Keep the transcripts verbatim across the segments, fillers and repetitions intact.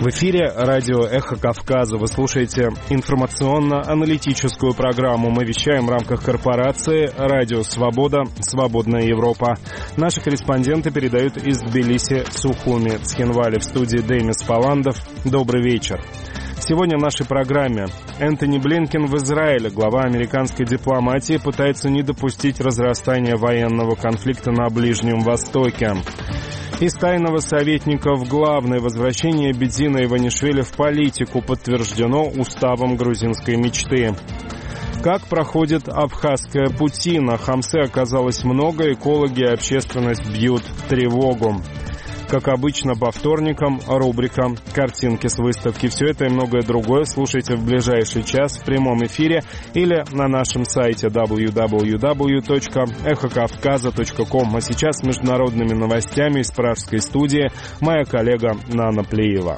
В эфире радио «Эхо Кавказа». Вы слушаете информационно-аналитическую программу. Мы вещаем в рамках корпорации «Радио Свобода. Свободная Европа». Наши корреспонденты передают из Тбилиси, Сухуми, Цхинвали. В студии Демис Паландов. Добрый вечер. Сегодня в нашей программе Энтони Блинкен в Израиле. Глава американской дипломатии пытается не допустить разрастания военного конфликта на Ближнем Востоке. Из тайного советника в главное возвращение Бедзина Иванишвили в политику подтверждено уставом грузинской мечты. Как проходит абхазская путина? Хамсы оказалось много, экологи и общественность бьют тревогу. Как обычно, по вторникам рубрика «Картинки с выставки». Все это и многое другое слушайте в ближайший час в прямом эфире или на нашем сайте дабл ю дабл ю дабл ю точка эхо кавказа точка ком. А сейчас с международными новостями из пражской студии моя коллега Нана Плеева.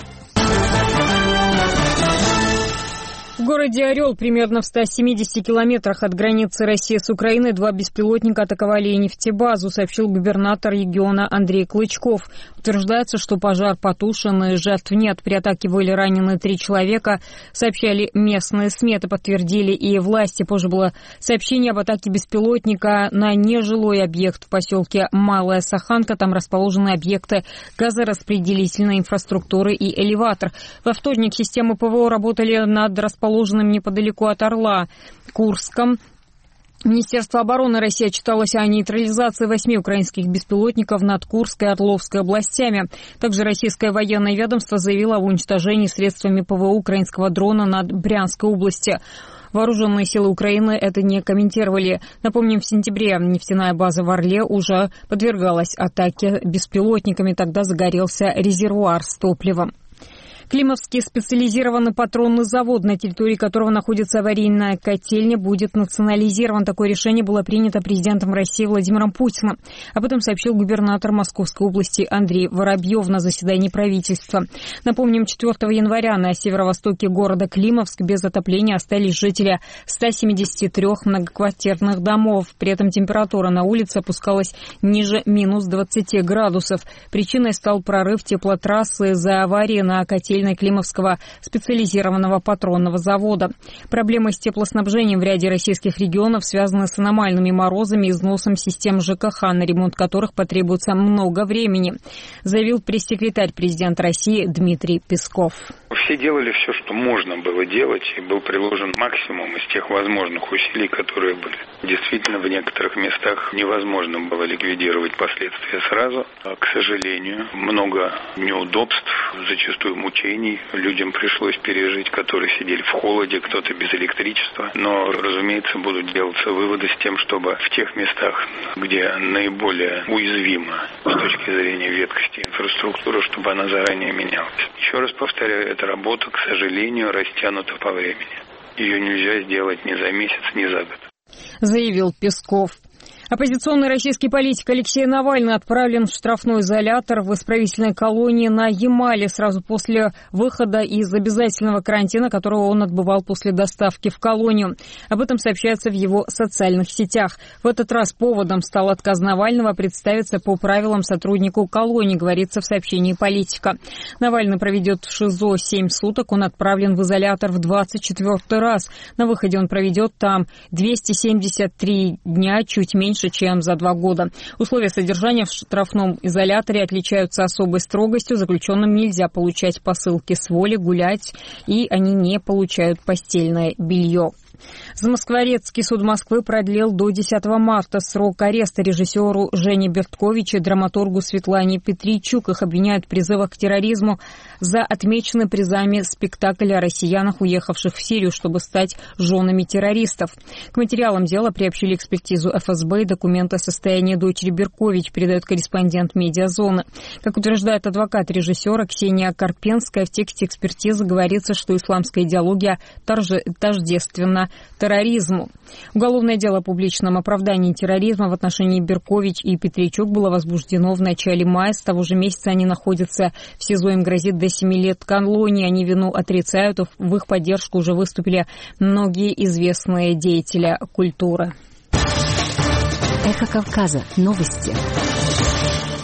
В городе Орел, примерно в ста семидесяти километрах от границы России с Украиной, два беспилотника атаковали и нефтебазу, сообщил губернатор региона Андрей Клычков. Утверждается, что пожар потушен и жертв нет. При атаке были ранены три человека, сообщали местные СМИ, это подтвердили и власти. Позже было сообщение об атаке беспилотника на нежилой объект в поселке Малая Саханка. Там расположены объекты газораспределительной инфраструктуры и элеватор. Во вторник системы ПВО работали над расположенным неподалеку от Орла Курском. Министерство обороны России отчиталось о нейтрализации восьми украинских беспилотников над Курской и Орловской областями. Также российское военное ведомство заявило об уничтожении средствами ПВО украинского дрона над Брянской областью. Вооруженные силы Украины это не комментировали. Напомним, в сентябре нефтяная база в Орле уже подвергалась атаке беспилотниками. Тогда загорелся резервуар с топливом. Климовский специализированный патронный завод, на территории которого находится аварийная котельня, будет национализирован. Такое решение было принято президентом России Владимиром Путиным. Об этом сообщил губернатор Московской области Андрей Воробьев на заседании правительства. Напомним, четвёртого января на северо-востоке города Климовск без отопления остались жители ста семидесяти трёх многоквартирных домов. При этом температура на улице опускалась ниже минус двадцати градусов. Причиной стал прорыв теплотрассы из-за аварии на котельной Климовского специализированного патронного завода. Проблемы с теплоснабжением в ряде российских регионов связаны с аномальными морозами и износом систем ЖКХ, на ремонт которых потребуется много времени, заявил пресс-секретарь президента России Дмитрий Песков. Все делали все, что можно было делать, и был приложен максимум из тех возможных усилий, которые были. Действительно, в некоторых местах невозможно было ликвидировать последствия сразу. К сожалению, много неудобств, зачастую мучений людям пришлось пережить, которые сидели в холоде, кто-то без электричества. Но, разумеется, будут делаться выводы с тем, чтобы в тех местах, где наиболее уязвима с точки зрения веткости инфраструктура, чтобы она заранее менялась. Еще раз повторяю, эта работа, к сожалению, растянута по времени. Ее нельзя сделать ни за месяц, ни за год, заявил Песков. Оппозиционный российский политик Алексей Навальный отправлен в штрафной изолятор в исправительной колонии на Ямале сразу после выхода из обязательного карантина, которого он отбывал после доставки в колонию. Об этом сообщается в его социальных сетях. В этот раз поводом стал отказ Навального представиться по правилам сотруднику колонии, говорится в сообщении «Политика». Навальный проведет в ШИЗО семь суток, он отправлен в изолятор в двадцать четвёртый раз. На выходе он проведет там двести семьдесят три дня, чуть меньше, чем за два года. Условия содержания в штрафном изоляторе отличаются особой строгостью. Заключенным нельзя получать посылки с воли, гулять, и они не получают постельное белье. Замоскворецкий суд Москвы продлил до десятого марта срок ареста режиссеру Жене Бертковичу и драматургу Светлане Петричук. Их обвиняют в призывах к терроризму за отмеченный призами спектакль о россиянах, уехавших в Сирию, чтобы стать женами террористов. К материалам дела приобщили экспертизу эф эс бэ и документы о состоянии дочери Беркович, передает корреспондент «Медиазоны». Как утверждает адвокат режиссера Ксения Карпенская, в тексте экспертизы говорится, что исламская идеология тождественна терроризму. Уголовное дело о публичном оправдании терроризма в отношении Беркович и Петричук было возбуждено в начале мая. С того же месяца они находятся в СИЗО, им грозит до семи лет колонии. Они вину отрицают, в их поддержку уже выступили многие известные деятели культуры. Эхо Кавказа. Новости.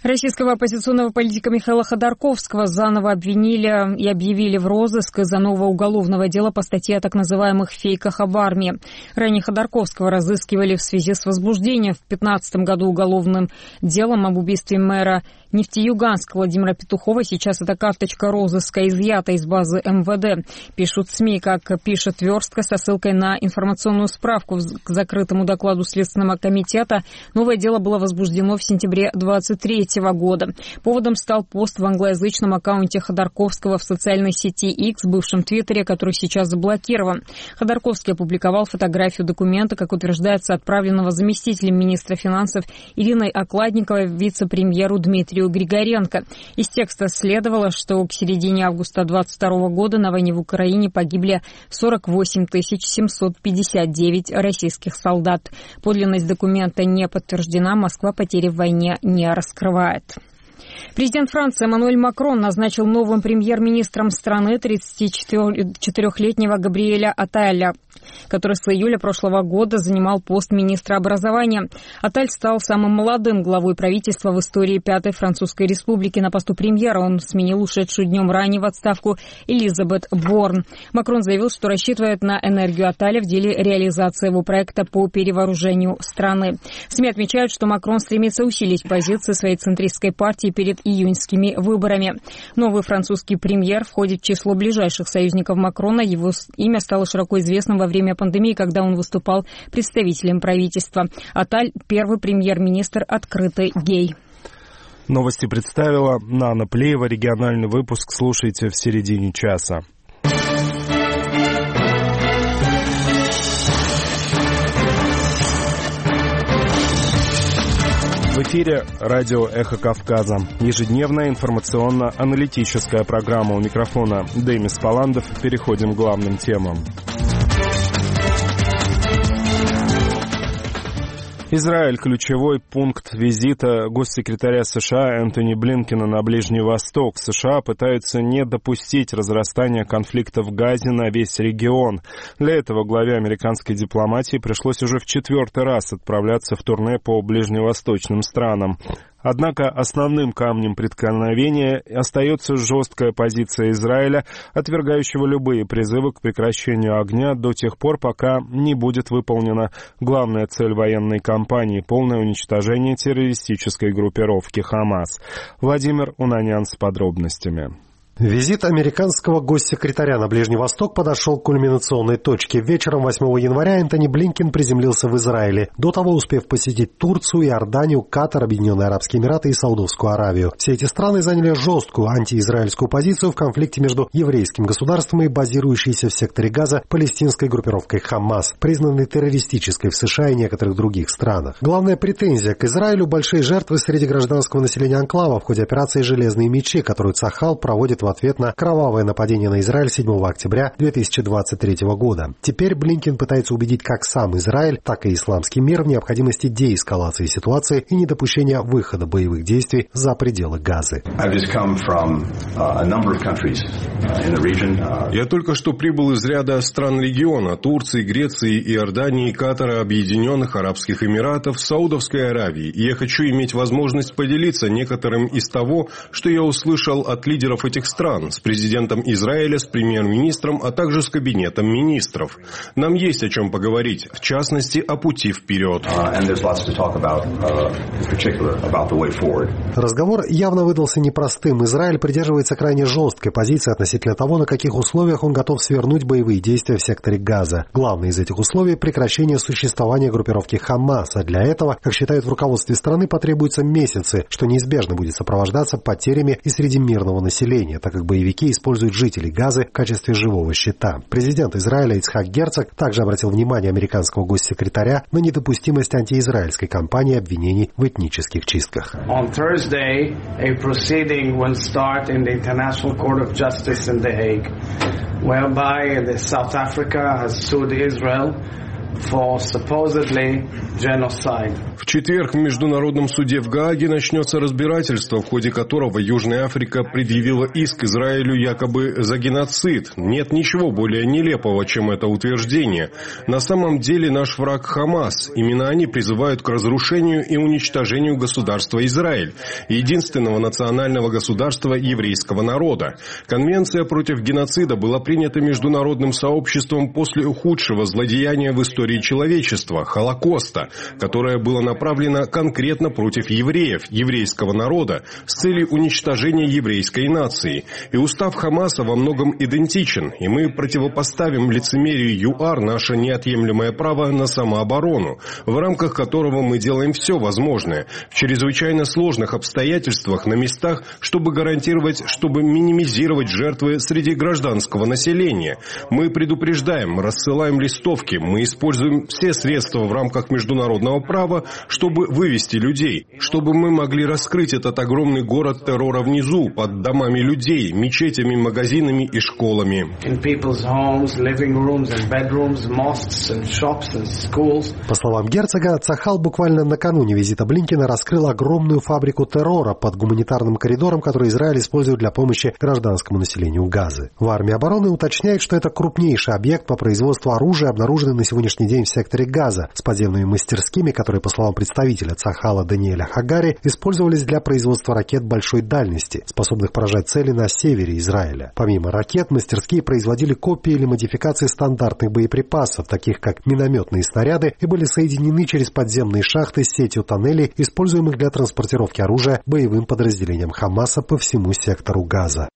Российского оппозиционного политика Михаила Ходорковского заново обвинили и объявили в розыск из-за нового уголовного дела по статье о так называемых фейках об армии. Ранее Ходорковского разыскивали в связи с возбуждением в две тысячи пятнадцатом году уголовным делом об убийстве мэра Нефтеюганска Владимира Петухова. Сейчас эта карточка розыска изъята из базы эм вэ дэ. Пишут СМИ, как пишет Верстка, со ссылкой на информационную справку к закрытому докладу Следственного комитета. Новое дело было возбуждено в сентябре двадцать третьего года. Поводом стал пост в англоязычном аккаунте Ходорковского в социальной сети X, бывшем Твиттере, который сейчас заблокирован. Ходорковский опубликовал фотографию документа, как утверждается, отправленного заместителем министра финансов Ириной Окладниковой вице-премьеру Дмитрию Григоренко. Из текста следовало, что к середине августа двадцать второго года на войне в Украине погибли сорок восемь тысяч семьсот пятьдесят девять российских солдат. Подлинность документа не подтверждена, Москва потери в войне не раскрывает. Президент Франции Эммануэль Макрон назначил новым премьер-министром страны тридцатичетырёхлетнего Габриэля Атталя, который с июля прошлого года занимал пост министра образования. Атталь стал самым молодым главой правительства в истории Пятой Французской Республики. На посту премьера он сменил ушедшую днем ранее в отставку Элизабет Борн. Макрон заявил, что рассчитывает на энергию Атталя в деле реализации его проекта по перевооружению страны. СМИ отмечают, что Макрон стремится усилить позиции своей центристской партии перед июньскими выборами. Новый французский премьер входит в число ближайших союзников Макрона. Его имя стало широко известным во время пандемии, когда он выступал представителем правительства. Атталь – первый премьер-министр открытый гей. Новости представила Нана Плеева. Региональный выпуск слушайте в середине часа. В эфире радио «Эхо Кавказа». Ежедневная информационно-аналитическая программа. У микрофона Демис Паландов. Переходим к главным темам. Израиль – ключевой пункт визита госсекретаря США Энтони Блинкена на Ближний Восток. США пытаются не допустить разрастания конфликта в Газе на весь регион. Для этого главе американской дипломатии пришлось уже в четвертый раз отправляться в турне по ближневосточным странам. Однако основным камнем преткновения остается жесткая позиция Израиля, отвергающего любые призывы к прекращению огня до тех пор, пока не будет выполнена главная цель военной кампании – полное уничтожение террористической группировки «Хамас». Владимир Унанян с подробностями. Визит американского госсекретаря на Ближний Восток подошел к кульминационной точке. Вечером восьмого января Энтони Блинкен приземлился в Израиле, до того успев посетить Турцию, Иорданию, Катар, Объединенные Арабские Эмираты и Саудовскую Аравию. Все эти страны заняли жесткую антиизраильскую позицию в конфликте между еврейским государством и базирующейся в секторе Газа палестинской группировкой «Хамас», признанной террористической в США и некоторых других странах. Главная претензия к Израилю – большие жертвы среди гражданского населения анклава в ходе операции «Железные мечи», которую Цахал проводит в ответ на кровавое нападение на Израиль седьмого октября две тысячи двадцать третьего года. Теперь Блинкен пытается убедить как сам Израиль, так и исламский мир в необходимости деэскалации ситуации и недопущения выхода боевых действий за пределы Газы. Я только что прибыл из ряда стран региона – Турции, Греции, Иордании, Катара, Объединенных Арабских Эмиратов, Саудовской Аравии. И я хочу иметь возможность поделиться некоторым из того, что я услышал от лидеров этих стран. стран, с президентом Израиля, с премьер-министром, а также с кабинетом министров. Нам есть о чем поговорить, в частности, о пути вперед. Разговор явно выдался непростым. Израиль придерживается крайне жесткой позиции относительно того, на каких условиях он готов свернуть боевые действия в секторе Газа. Главное из этих условий – прекращение существования группировки «Хамас». А для этого, как считают в руководстве страны, потребуются месяцы, что неизбежно будет сопровождаться потерями и среди мирного населения, так как боевики используют жителей Газы в качестве живого щита. Президент Израиля Ицхак Герцог также обратил внимание американского госсекретаря на недопустимость антиизраильской кампании обвинений в этнических чистках. On Thursday, a proceeding will start in the International Court of Justice in The Hague, whereby South Africa has sued Israel for supposedly genocide. В четверг в Международном суде в Гааге начнется разбирательство, в ходе которого Южная Африка предъявила иск Израилю якобы за геноцид. Нет ничего более нелепого, чем это утверждение. На самом деле наш враг Хамас. Именно они призывают к разрушению и уничтожению государства Израиль, единственного национального государства еврейского народа. Конвенция против геноцида была принята международным сообществом после худшего злодеяния в истории человечества – Холокоста, которое было направлено конкретно против евреев, еврейского народа, с целью уничтожения еврейской нации. И устав Хамаса во многом идентичен, и мы противопоставим лицемерию ЮАР наше неотъемлемое право на самооборону, в рамках которого мы делаем все возможное, в чрезвычайно сложных обстоятельствах, на местах, чтобы гарантировать, чтобы минимизировать жертвы среди гражданского населения. Мы предупреждаем, рассылаем листовки, мы используем все средства в рамках международного права, чтобы вывести людей, чтобы мы могли раскрыть этот огромный город террора внизу, под домами людей, мечетями, магазинами и школами. По словам герцога, Цахал буквально накануне визита Блинкена раскрыл огромную фабрику террора под гуманитарным коридором, который Израиль использует для помощи гражданскому населению Газы. В армии обороны уточняет, что это крупнейший объект по производству оружия, обнаруженный на сегодняшний день в секторе Газа, с подземными мастерскими, которые, по словам представителя Цахала Даниэля Хагари, использовались для производства ракет большой дальности, способных поражать цели на севере Израиля. Помимо ракет, мастерские производили копии или модификации стандартных боеприпасов, таких как минометные снаряды, и были соединены через подземные шахты с сетью тоннелей, используемых для транспортировки оружия боевым подразделениям Хамаса по всему сектору Газа.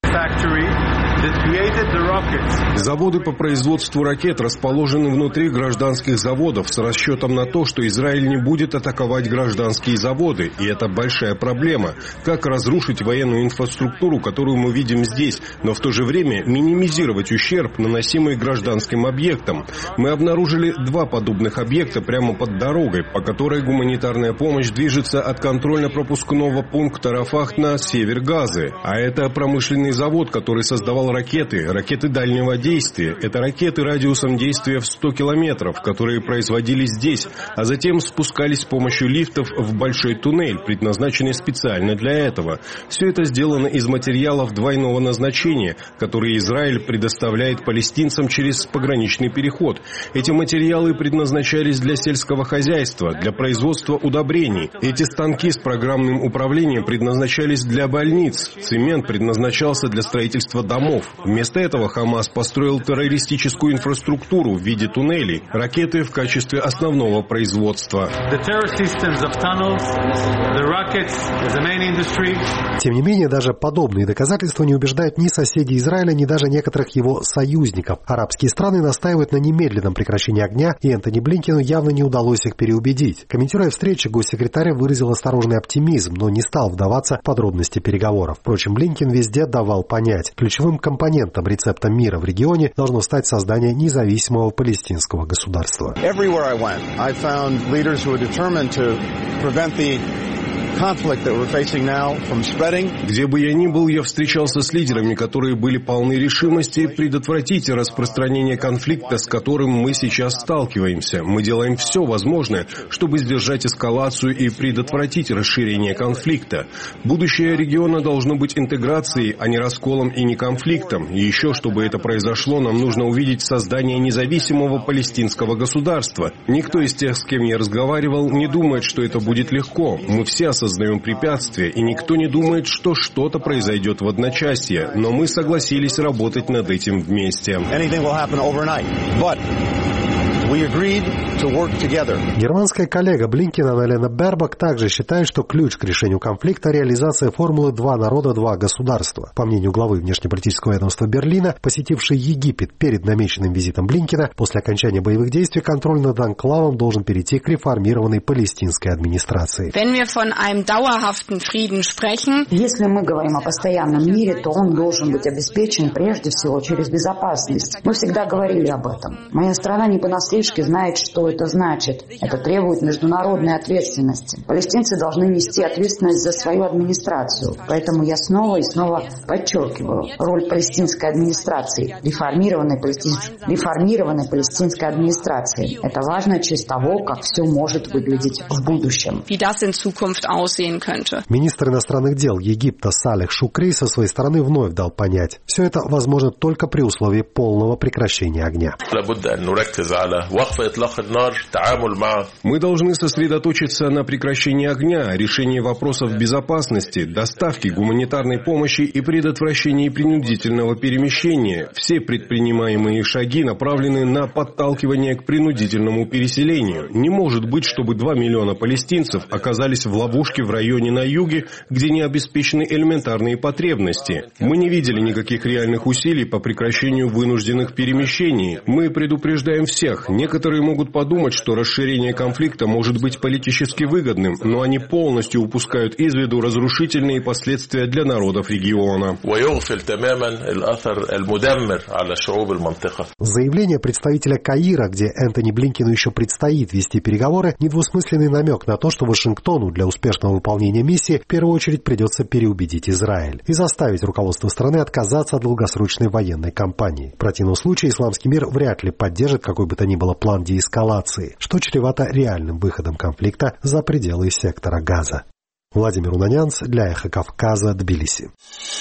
Заводы по производству ракет расположены внутри гражданских заводов с расчетом на то, что Израиль не будет атаковать гражданские заводы. И это большая проблема. Как разрушить военную инфраструктуру, которую мы видим здесь, но в то же время минимизировать ущерб, наносимый гражданским объектам. Мы обнаружили два подобных объекта прямо под дорогой, по которой гуманитарная помощь движется от контрольно-пропускного пункта Рафах на север Газы. А это промышленный завод, который создавал ракеты, ракеты дальнего действия. Это ракеты радиусом действия в сто километров, которые производились здесь, а затем спускались с помощью лифтов в большой туннель, предназначенный специально для этого. Все это сделано из материалов двойного назначения, которые Израиль предоставляет палестинцам через пограничный переход. Эти материалы предназначались для сельского хозяйства, для производства удобрений. Эти станки с программным управлением предназначались для больниц. Цемент предназначался для строительства домов. Вместо этого Хамас построил террористическую инфраструктуру в виде туннелей, ракеты в качестве основного производства. Тем не менее, даже подобные доказательства не убеждают ни соседей Израиля, ни даже некоторых его союзников. Арабские страны настаивают на немедленном прекращении огня, и Энтони Блинкену явно не удалось их переубедить. Комментируя встречу, госсекретарь выразил осторожный оптимизм, но не стал вдаваться в подробности переговоров. Впрочем, Блинкен везде давал понять, ключевым компонентом рецепта мира в регионе должно стать создание независимого палестинского государства. Где бы я ни был, я встречался с лидерами, которые были полны решимости предотвратить распространение конфликта, с которым мы сейчас сталкиваемся. Мы делаем все возможное, чтобы сдержать эскалацию и предотвратить расширение конфликта. Будущее региона должно быть интеграцией, а не расколом и не конфликтом. И еще, чтобы это произошло, нам нужно увидеть создание независимого палестинского государства. Никто из тех, с кем я разговаривал, не думает, что это будет легко. Мы все осознаем препятствия, и никто не думает, что что-то произойдет в одночасье, но мы согласились работать над этим вместе. Германская коллега Блинкена Анна-Лена Бербак также считает, что ключ к решению конфликта – реализация формулы «два народа, два государства». По мнению главы внешнеполитического ведомства Берлина, посетившей Египет перед намеченным визитом Блинкена, после окончания боевых действий контроль над анклавом должен перейти к реформированной палестинской администрации. Если мы говорим о постоянном мире, то он должен быть обеспечен прежде всего через безопасность. Мы всегда говорили об этом. Моя страна не понаслышке понаслышке знает, что это значит. Это требует международной ответственности. Палестинцы должны нести ответственность за свою администрацию. Поэтому я снова и снова подчеркиваю роль палестинской администрации, реформированной, палестин... реформированной палестинской администрации. Это важно в честь того, как все может выглядеть в будущем. Министр иностранных дел Египта Салех Шукри со своей стороны вновь дал понять, все это возможно только при условии полного прекращения огня. Мы должны сосредоточиться на прекращении огня, решении вопросов безопасности, доставке гуманитарной помощи и предотвращении принудительного перемещения. Все предпринимаемые шаги направлены на подталкивание к принудительному переселению. Не может быть, чтобы два миллиона палестинцев оказались в ловушке в районе на юге, где не обеспечены элементарные потребности. Мы не видели никаких реальных усилий по прекращению вынужденных перемещений. Мы предупреждаем всех. Некоторые могут подумать, что расширение конфликта может быть политически выгодным, но они полностью упускают из виду разрушительные последствия для народов региона. Заявление представителя Каира, где Энтони Блинкену еще предстоит вести переговоры, недвусмысленный намек на то, что Вашингтону для успешного выполнения миссии в первую очередь придется переубедить Израиль и заставить руководство страны отказаться от долгосрочной военной кампании. В противном случае исламский мир вряд ли поддержит какой бы то ни было план деэскалации, что чревато реальным выходом конфликта за пределы сектора Газа. Владимир Унанянц для Эхо Кавказа, Тбилиси.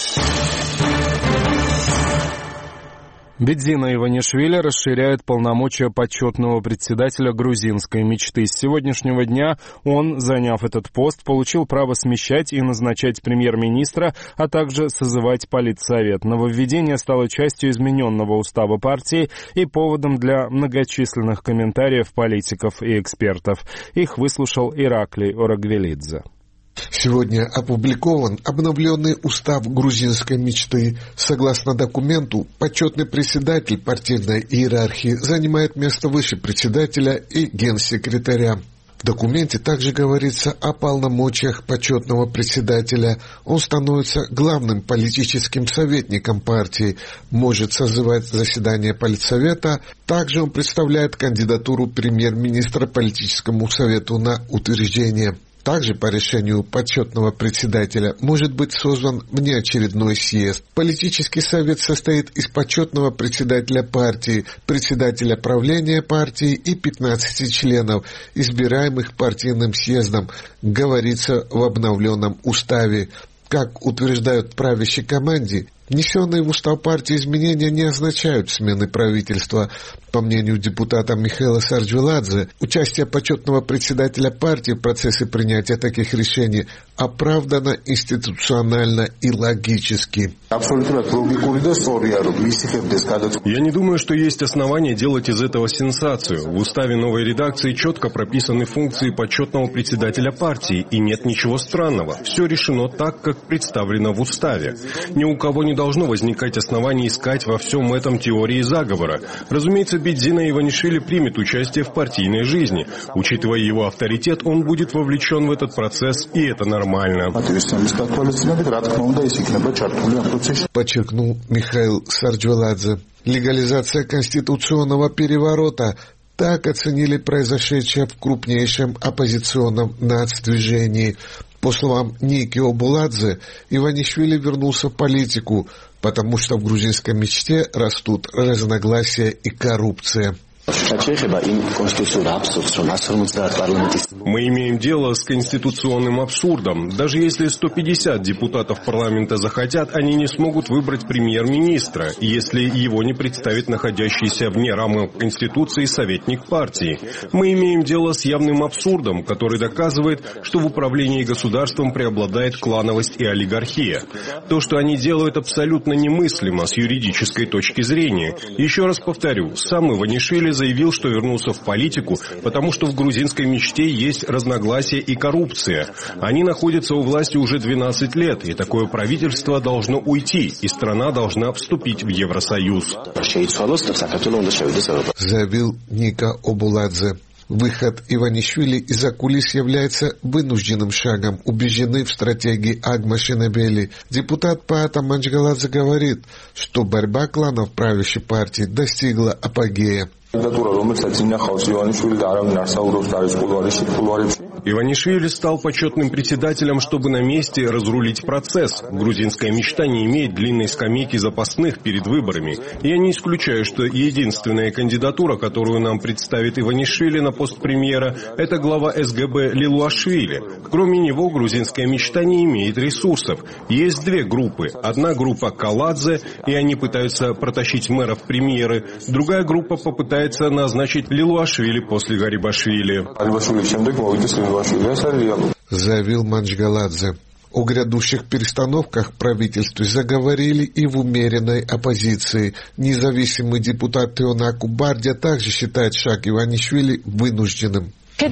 Бедзина Иванишвили расширяет полномочия почетного председателя грузинской мечты. С сегодняшнего дня он, заняв этот пост, получил право смещать и назначать премьер-министра, а также созывать политсовет. Нововведение стало частью измененного устава партии и поводом для многочисленных комментариев политиков и экспертов. Их выслушал Ираклий Орагвелидзе. Сегодня опубликован обновленный устав грузинской мечты. Согласно документу, почетный председатель партийной иерархии занимает место выше председателя и генсекретаря. В документе также говорится о полномочиях почетного председателя. Он становится главным политическим советником партии, может созывать заседания политсовета. Также он представляет кандидатуру премьер-министра политическому совету на утверждение. Также по решению почетного председателя может быть создан внеочередной съезд. Политический совет состоит из почетного председателя партии, председателя правления партии и пятнадцати членов, избираемых партийным съездом, говорится в обновленном уставе. Как утверждают в правящей команде, внесенные в устав партии изменения не означают смены правительства. По мнению депутата Михаила Сарджвеладзе, участие почетного председателя партии в процессе принятия таких решений оправдано институционально и логически. Я не думаю, что есть основания делать из этого сенсацию. В уставе новой редакции четко прописаны функции почетного председателя партии, и нет ничего странного. Все решено так, как представлено в уставе. Ни у кого не должно возникать оснований искать во всем этом теории заговора. Разумеется, Бедзина Иванишвили примет участие в партийной жизни. Учитывая его авторитет, он будет вовлечен в этот процесс, и это нормально. Подчеркнул Михаил Сарджвеладзе. Легализация конституционного переворота. Так оценили произошедшее в крупнейшем оппозиционном нацдвижении. По словам Ники Обуладзе, Иванишвили вернулся в политику, потому что в грузинской мечте растут разногласия и коррупция. Мы имеем дело с конституционным абсурдом. Даже если сто пятьдесят депутатов парламента захотят, они не смогут выбрать премьер-министра, если его не представит находящийся вне рамок Конституции советник партии. Мы имеем дело с явным абсурдом, который доказывает, что в управлении государством преобладает клановость и олигархия. То, что они делают, абсолютно немыслимо с юридической точки зрения. Еще раз повторю, сам Иванишвили заявил, что вернулся в политику, потому что в грузинской мечте есть разногласия и коррупция. Они находятся у власти уже двенадцать лет, и такое правительство должно уйти, и страна должна вступить в Евросоюз. Заявил Ника Обуладзе. Выход Иванишвили из-за кулис является вынужденным шагом, убеждены в стратегии Агма Шинебели. Депутат Паата Манчгаладзе говорит, что борьба кланов правящей партии достигла апогея. Иванишвили стал почетным председателем, чтобы на месте разрулить процесс. Грузинская мечта не имеет длинной скамейки запасных перед выборами. Я не исключаю, что единственная кандидатура, которую нам представит Иванишвили на пост премьера, это глава эс гэ бэ Лилуашвили. Кроме него, грузинская мечта не имеет ресурсов. Есть две группы. Одна группа Каладзе, и они пытаются протащить мэра в премьеры. Другая группа попытается назначить Лилуашвили после Гарибашвили. Заявил Манчгаладзе. О грядущих перестановках в правительстве заговорили и в умеренной оппозиции. Независимый депутат Теонаку Бардия также считает шаг Иванишвили вынужденным.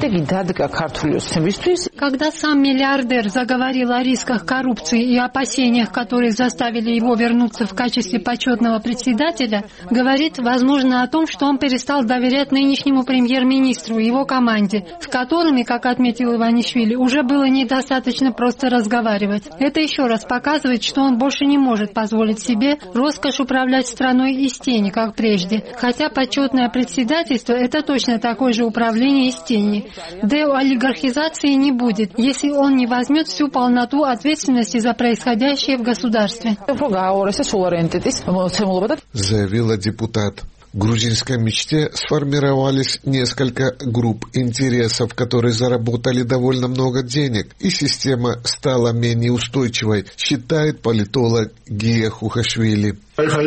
Когда сам миллиардер заговорил о рисках коррупции и опасениях, которые заставили его вернуться в качестве почетного председателя, говорит, возможно, о том, что он перестал доверять нынешнему премьер-министру и его команде, с которыми, как отметил Иванишвили, уже было недостаточно просто разговаривать. Это еще раз показывает, что он больше не может позволить себе роскошь управлять страной из тени, как прежде. Хотя почетное председательство – это точно такое же управление из тени. Деолигархизации не будет, если он не возьмет всю полноту ответственности за происходящее в государстве. Заявила депутат. В грузинской мечте сформировались несколько групп интересов, которые заработали довольно много денег, и система стала менее устойчивой, считает политолог Гия Хухашвили.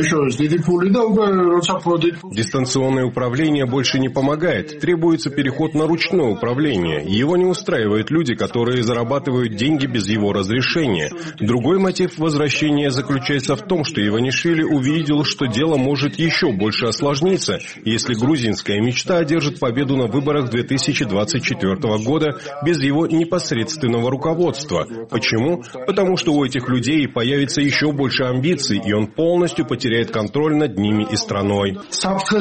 Дистанционное управление больше не помогает. Требуется переход на ручное управление. Его не устраивают люди, которые зарабатывают деньги без его разрешения. Другой мотив возвращения заключается в том, что Иванишвили увидел, что дело может еще больше осложниться, если грузинская мечта одержит победу на выборах две тысячи двадцать четвёртого года без его непосредственного руководства. Почему? Потому что у этих людей появится еще больше амбиций, и он полностью потеряет контроль над ними и страной. В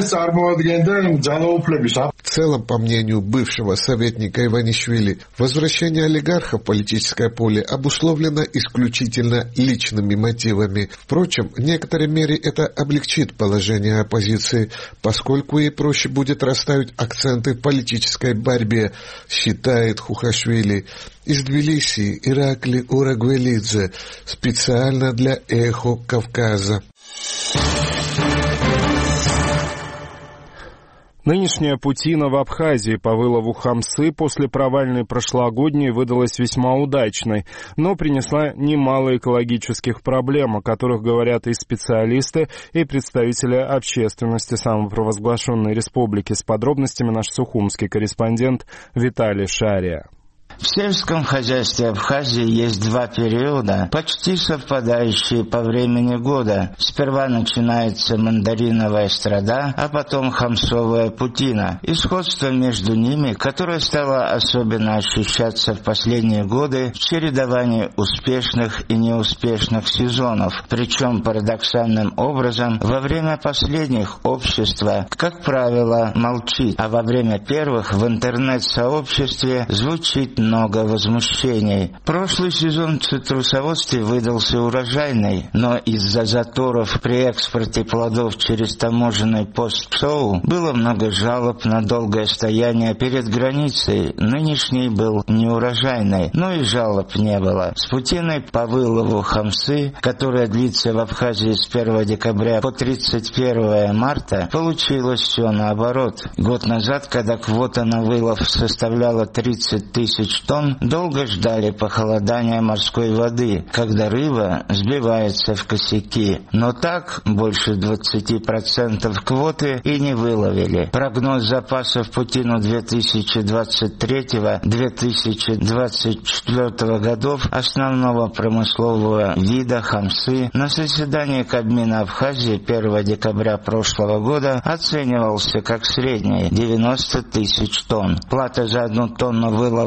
целом, по мнению бывшего советника Иванишвили, возвращение олигарха в политическое поле обусловлено исключительно личными мотивами. Впрочем, в некоторой мере это облегчит положение оппозиции, поскольку ей проще будет расставить акценты в политической борьбе, считает Хухашвили. Из Тбилиси Иракли Урагвелидзе специально для «Эхо Кавказа». Нынешняя путина в Абхазии по вылову хамсы после провальной прошлогодней выдалась весьма удачной, но принесла немало экологических проблем, о которых говорят и специалисты, и представители общественности самопровозглашенной республики. С подробностями наш сухумский корреспондент Виталий Шария. В сельском хозяйстве Абхазии есть два периода, почти совпадающие по времени года. Сперва начинается мандариновая страда, а потом хамсовая путина. И сходство между ними, которое стало особенно ощущаться в последние годы в чередовании успешных и неуспешных сезонов. Причем парадоксальным образом во время последних общество, как правило, молчит, а во время первых в интернет-сообществе звучит много возмущений. Прошлый сезон в цитрусоводстве выдался урожайный, но из-за заторов при экспорте плодов через таможенный пост ПСОУ было много жалоб на долгое стояние перед границей. Нынешний был неурожайный, но и жалоб не было. С путиной по вылову хамсы, которая длится в Абхазии с первого декабря по тридцать первого марта, получилось все наоборот. Год назад, когда квота на вылов составляла тридцать тысяч тонн, долго ждали похолодания морской воды, когда рыба сбивается в косяки. Но так больше двадцати процентов квоты и не выловили. Прогноз запасов путину две тысячи двадцать третьего — две тысячи двадцать четвёртого годов основного промыслового вида хамсы на заседании Кабмина Абхазии первого декабря прошлого года оценивался как средний — девяносто тысяч тонн. Плата за одну тонну выловленной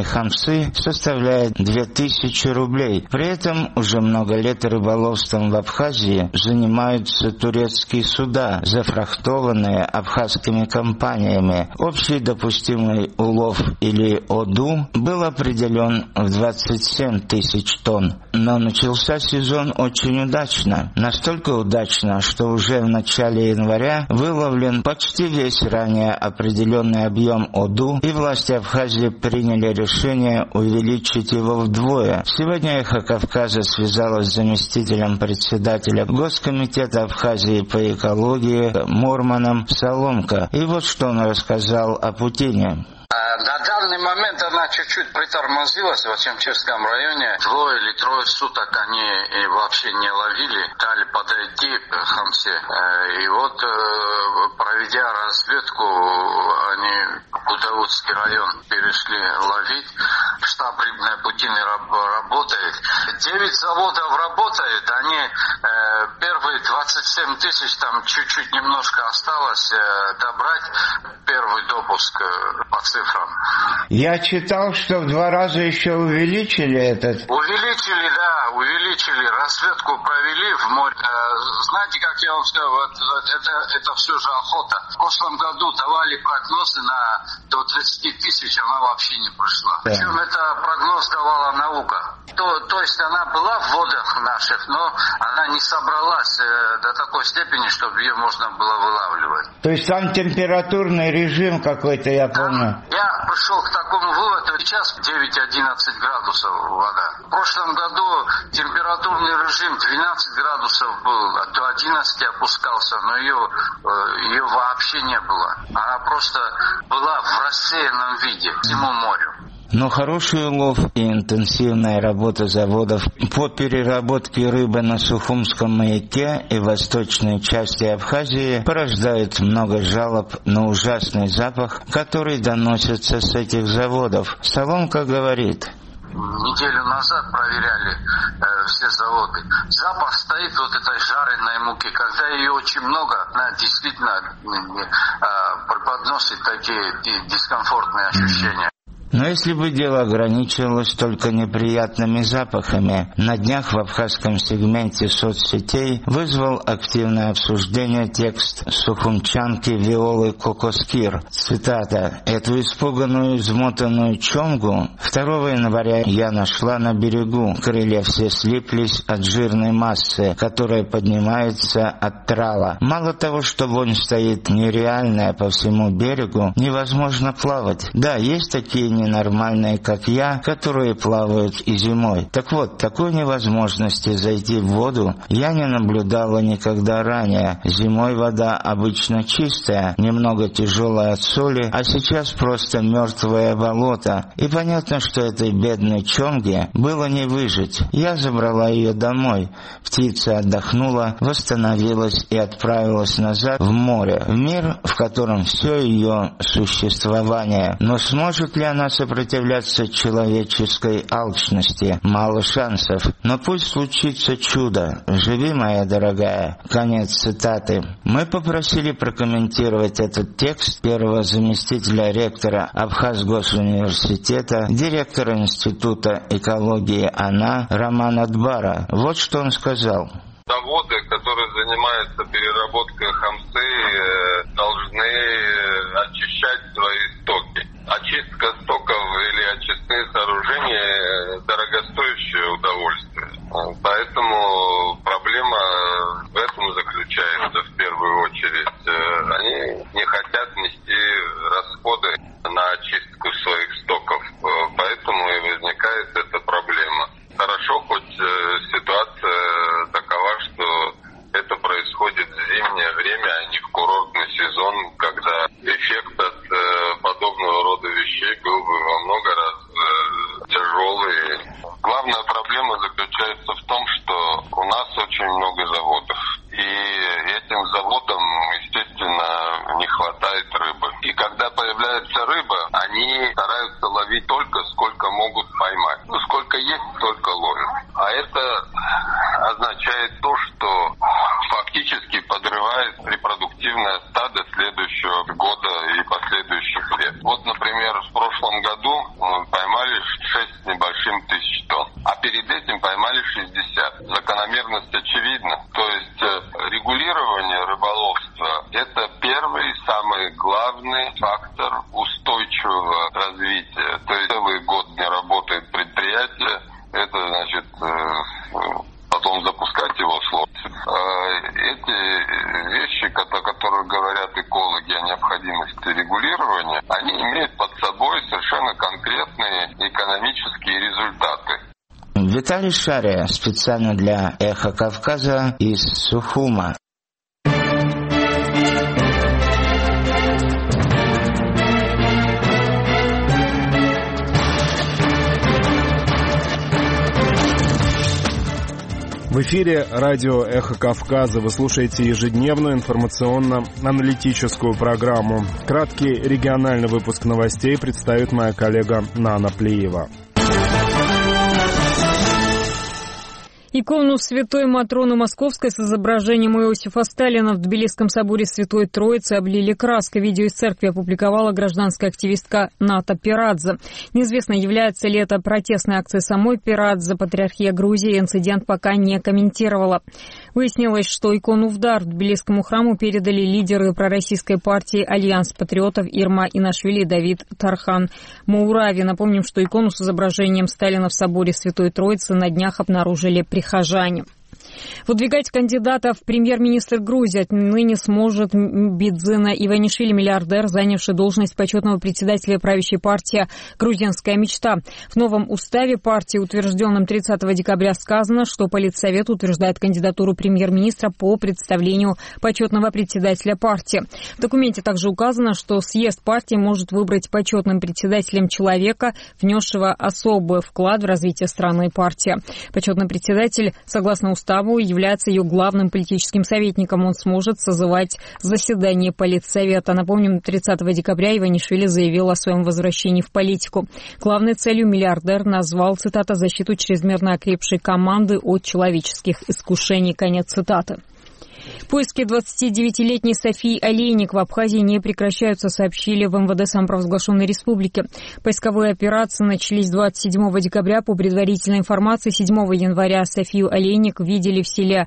тонны хамсы составляет две тысячи рублей. При этом уже много лет рыболовством в Абхазии занимаются турецкие суда, зафрахтованные абхазскими компаниями. Общий допустимый улов или ОДУ был определен в двадцать семь тысяч тонн. Но начался сезон очень удачно. Настолько удачно, что уже в начале января выловлен почти весь ранее определенный объем ОДУ, и власти Абхазии приняли решение увеличить его вдвое. Сегодня «Эхо Кавказа» связалась с заместителем председателя Госкомитета Абхазии по экологии Мурманом Соломко. И вот что он рассказал о Путине. На данный момент она чуть-чуть притормозилась в Очамчевском районе. Двое или трое суток они вообще не ловили, дали подойти к хамсе. И вот, проведя разведку, они Кудаутский район перешли ловить. Штаб рыбной Путины работает. Девять заводов работает. Они первые двадцать семь тысяч, там чуть-чуть немножко осталось добрать первый допуск по цифрам. Я читал, что в два раза еще увеличили этот. Увеличили, да, увеличили. Разведку провели в море. Знаете, как я вам сказал, вот, вот это, это все же охота. В прошлом году давали прогнозы на до тридцать тысяч, она вообще не прошла. Да. Причем это прогноз давала наука. То, то есть она была в водах наших, но она не собралась э, до такой степени, чтобы ее можно было вылавливать. То есть там температурный режим какой-то, я помню. Да. Я пришел к такому выводу. Сейчас девять-одиннадцать градусов вода. В прошлом году температурный режим двенадцать градусов был, а до одиннадцати опускался, но ее, ее вообще не было. Она просто была в рассеянном виде всему морю. Но хороший улов и интенсивная работа заводов по переработке рыбы на Сухумском маяке и восточной части Абхазии порождают много жалоб на ужасный запах, который доносится с этих заводов. Соломко говорит. Неделю назад проверяли э, все заводы. Запах стоит вот этой жареной муки. Когда ее очень много, она действительно э, преподносит такие дискомфортные ощущения. Но если бы дело ограничивалось только неприятными запахами, на днях в абхазском сегменте соцсетей вызвал активное обсуждение текст сухумчанки Виолы Кокоскир. Цитата. «Эту испуганную, измотанную чонгу второго января я нашла на берегу. Крылья все слиплись от жирной массы, которая поднимается от трала. Мало того, что вонь стоит нереальная по всему берегу, невозможно плавать. Да, есть такие ненормальные, как я, которые плавают и зимой. Так вот, такой невозможности зайти в воду я не наблюдала никогда ранее. Зимой вода обычно чистая, немного тяжелая от соли, а сейчас просто мертвое болото. И понятно, что этой бедной чонге было не выжить. Я забрала ее домой. Птица отдохнула, восстановилась и отправилась назад в море, в мир, в котором все ее существование. Но сможет ли она сопротивляться человеческой алчности? Мало шансов. Но пусть случится чудо. Живи, моя дорогая». Конец цитаты. Мы попросили прокомментировать этот текст первого заместителя ректора Абхазгосуниверситета, директора Института экологии АНА Романа Дбара. Вот что он сказал. Заводы, которые занимаются переработкой хамсы, должны очищать свои стоки. Очистка стоков или очистные сооружения – дорогостоящее удовольствие. Поэтому проблема в этом заключается в первую очередь. Они не хотят нести расходы на очистку своих стоков, поэтому и возникает эта проблема. Хорошо, хоть ситуация такова, что это происходит в зимнее время, а не в курортный сезон, когда эффект от э, подобного рода вещей был бы во много раз э, тяжелый. Главная проблема заключается в том, что у нас очень много заводов. И этим заводам, естественно, не хватает рыбы. И когда появляется рыба, они стараются ловить только сколько могут поймать. Ну, сколько есть, столько ловят. А это означает то, что фактически подрывает репродуктивное стадо следующего года и последующих лет. Вот Вот, например, в прошлом году поймали шесть с небольшим тысяч тонн, а перед этим поймали шестьдесят. Закономерность очевидна. То есть регулирование рыболовства – это первый, самый главный фактор устойчивого развития. То есть целый год не работает предприятие, это значит потом запускать его сложно. Эти вещи, о которых говорят экологи о необходимости регулирования, они имеют под собой совершенно конкретные экономические результаты. Виталий Шария, специально для «Эхо Кавказа» из Сухума. В эфире радио «Эхо Кавказа». Вы слушаете ежедневную информационно-аналитическую программу. Краткий региональный выпуск новостей представит моя коллега Нана Плиева. Икону Святой Матроны Московской с изображением Иосифа Сталина в Тбилисском соборе Святой Троицы облили краской. Видео из церкви опубликовала гражданская активистка Ната Пирадзе. Неизвестно, является ли это протестной акцией самой Пирадзе. Патриархия Грузии инцидент пока не комментировала. Выяснилось, что икону в дар Тбилисскому храму передали лидеры пророссийской партии «Альянс патриотов» Ирма Инашвили и Давид Тархан Маурави. Напомним, что икону с изображением Сталина в соборе Святой Троицы на днях обнаружили прихожане. Выдвигать кандидата в премьер-министр Грузии отныне сможет Бидзина Иванишвили, миллиардер, занявший должность почетного председателя правящей партии «Грузинская мечта». В новом уставе партии, утвержденном тридцатого декабря, сказано, что Политсовет утверждает кандидатуру премьер-министра по представлению почетного председателя партии. В документе также указано, что съезд партии может выбрать почетным председателем человека, внесшего особый вклад в развитие страны и партии. Почетный председатель, согласно уставу, является ее главным политическим советником. Он сможет созывать заседание Политсовета. Напомним, тридцатого декабря Иванишвили заявил о своем возвращении в политику. Главной целью миллиардер назвал, цитата, «защиту чрезмерно окрепшей команды от человеческих искушений». Конец цитаты. Поиски двадцатидевятилетней Софии Олейник в Абхазии не прекращаются, сообщили в эм вэ дэ самопровозглашенной республики. Поисковые операции начались двадцать седьмого декабря. По предварительной информации, седьмого января Софию Олейник видели в селе